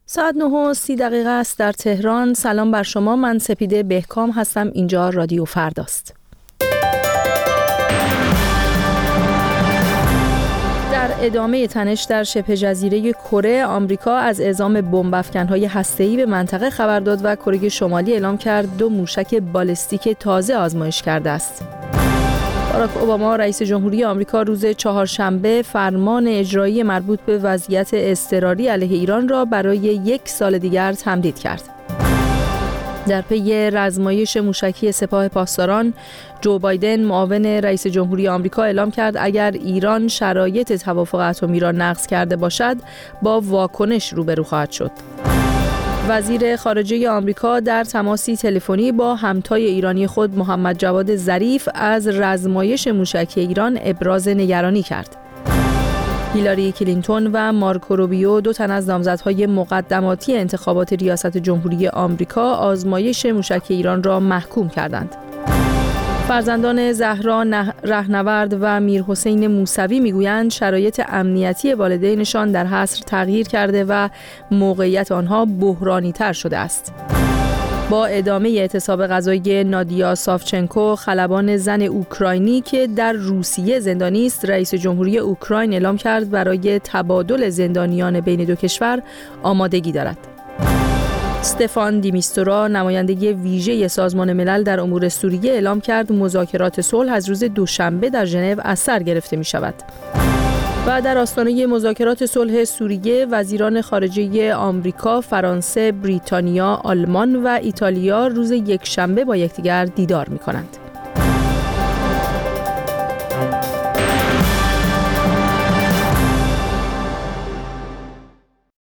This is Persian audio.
ساعت 9:30 است در تهران. سلام بر شما، من سپیده بهکام هستم. اینجا رادیو فرداست. در ادامه تنش در شبه جزیره کره، آمریکا از اعزام بمب‌افکن‌های هسته‌ای به منطقه خبر داد و کره شمالی اعلام کرد 2 موشک بالستیک تازه آزمایش کرده است. باراک اوباما رئیس جمهوری آمریکا روز چهارشنبه فرمان اجرایی مربوط به وضعیت اضطراری علیه ایران را برای 1 سال دیگر تمدید کرد. در پی رزمایش موشکی سپاه پاسداران، جو بایدن معاون رئیس جمهوری آمریکا اعلام کرد اگر ایران شرایط توافق اتمی را نقض کرده باشد، با واکنش روبرو خواهد شد. وزیر خارجه آمریکا در تماسی تلفنی با همتای ایرانی خود محمد جواد ظریف از رزمایش موشکی ایران ابراز نگرانی کرد. هیلاری کلینتون و مارکو روبیو، 2 تن از نامزدهای مقدماتی انتخابات ریاست جمهوری آمریکا، آزمایش موشکی ایران را محکوم کردند. فرزندان زهرا رهنورد و میرحسین موسوی میگویند شرایط امنیتی والدینشان در حصر تغییر کرده و موقعیت آنها بحرانی تر شده است. با ادامه اعتصاب غذایی نادیا ساوچنکو، خلبان زن اوکراینی که در روسیه زندانی است، رئیس جمهوری اوکراین اعلام کرد برای تبادل زندانیان بین 2 کشور آمادگی دارد. استفان دیمیستورا، نماینده ویژه سازمان ملل در امور سوریه، اعلام کرد مذاکرات صلح از روز دوشنبه در ژنو از سر گرفته می شود. و در آستانه مذاکرات صلح سوریه، وزیران خارجه آمریکا، فرانسه، بریتانیا، آلمان و ایتالیا روز یکشنبه با یکدیگر دیدار می کنند.